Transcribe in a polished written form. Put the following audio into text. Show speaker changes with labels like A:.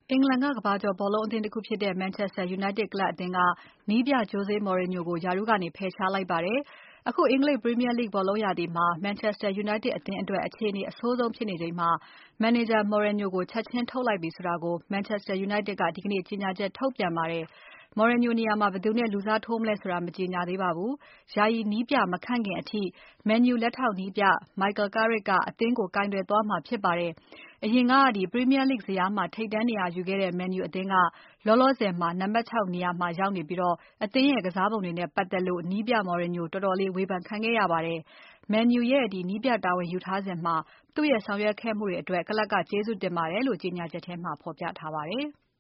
A: အင်္ဂလန်ကကမ္ဘာကျော်ဘောလုံးအသင်းတခုဖြစ်တဲ့ Manchester United ကလပ်အသင်းက နည်းပြ Jose Mourinho ကိုရာထူးကနေဖယ်ရှားလိုက်ပါတယ်။ အခုအင်္ဂလိပ် Premier League ဘောလုံးရာသီမှာ Manchester United အသင်းအတွက် အခြေအနေအဆိုးဆုံးဖြစ်နေချိန်မှာ မန်နေဂျာ Mourinho ကိုချက်ချင်းထုတ်လိုက်ပြီဆိုတာကို Manchester United ကဒီကနေ့ ကြေညာချက်ထုတ်ပြန်ပါတယ်။ Mourinho နေရာမှာ ဘယ်သူနဲ့ လူစားထိုးမလဲဆိုတာ မကြေညာသေးပါဘူး။ ယာယီနည်းပြမခန့်ခင်အထိ Man U လက်ထောက်နည်းပြ Michael Carrick ကအသင်းကို ကိုင်တွယ်သွားမှာဖြစ်ပါတယ်။ အရင်က Premier League ဇယားမှာ ထိပ်တန်းနေရာယူခဲ့တဲ့ Man U အသင်းက လောလောဆယ်မှာ နံပါတ် ၆ နေရာမှာရောက်နေပြီး အသင်းရဲ့ကစားပုံတွေနဲ့ပတ်သက်လို့ နည်းပြ Mourinho တော်တော်လေးဝေဖန်ခံခဲ့ရပါတယ်။ Man U ရဲ့နည်းပြတာဝန်ယူထားစဉ် သူ့ရဲ့ဆောင်ရွက်ခဲ့မှုတွေအတွက် ကလပ်ကကျေးဇူးတင်ပါတယ်လို့ ကြေညာချက်ထဲမှာဖော်ပြထားပါတယ်။